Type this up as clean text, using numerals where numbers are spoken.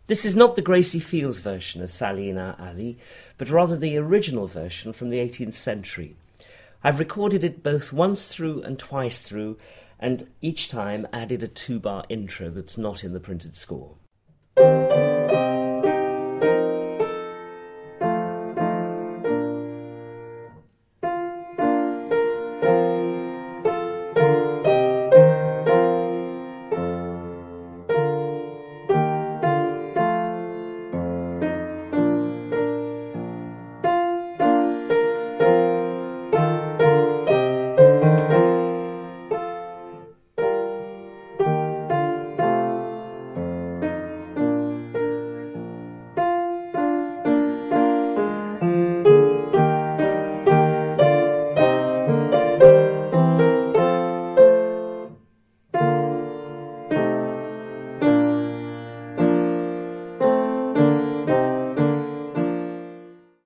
This is not the Gracie Fields version of Salina Ali, but rather the original version from the 18th century. I've recorded it both once through and twice through, and each time added a 2-bar intro that's not in the printed score.